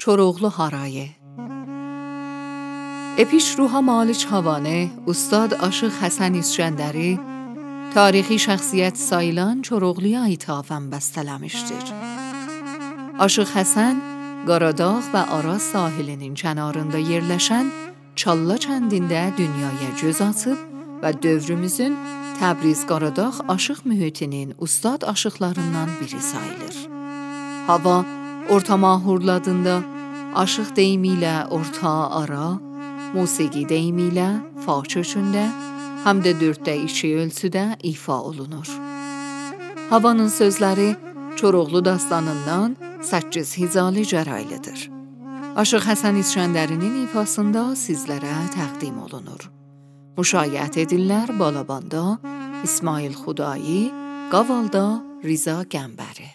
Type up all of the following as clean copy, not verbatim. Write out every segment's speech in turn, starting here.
Çoroğlu Haraye. Epiş ruha malik havanı Ustad Aşıq Həsən İskəndəri tarixi şəxsiyyət sayılan Çoroğluya ithafən bəstələmişdir. Aşıq Həsən, Qaradağ və Araz sahilinin kənarında yerləşən Çalla kəndində dünyaya göz açıb və dövrümüzün Təbriz-Qaradağ aşıq mühitinin ustad aşıqlarından biri sayılır. Hava, orta mahurladında aşıq deyimi ilə orta ara, musiqi deyimi ilə fa kökündə, həm də 4/2 ölçüdə ifa olunur. Havanın sözləri Çoroğlu dastanından 8 hicalı cəraylıdır. Aşıq Həsən İskəndərinin ifasında sizlərə təqdim olunur. Müşayiət edirlər Balabanda İsmail Xudayi, Qavalda Riza Qəmbəri.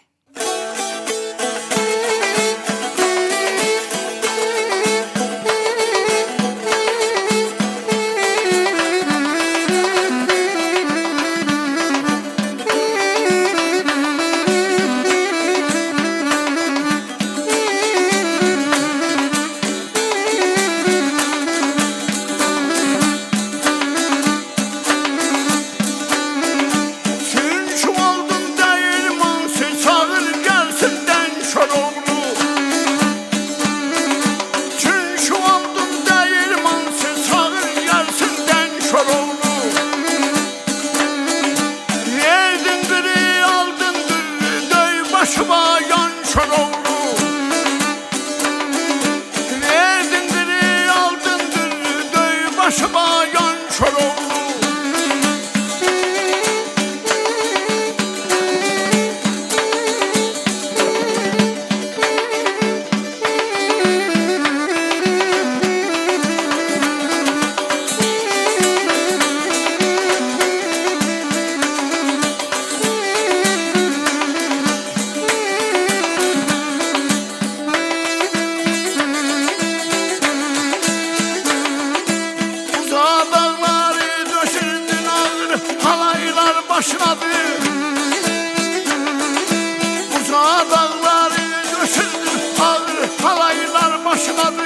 Uzağa dağları döşüldü, ağır halaylar başınadır.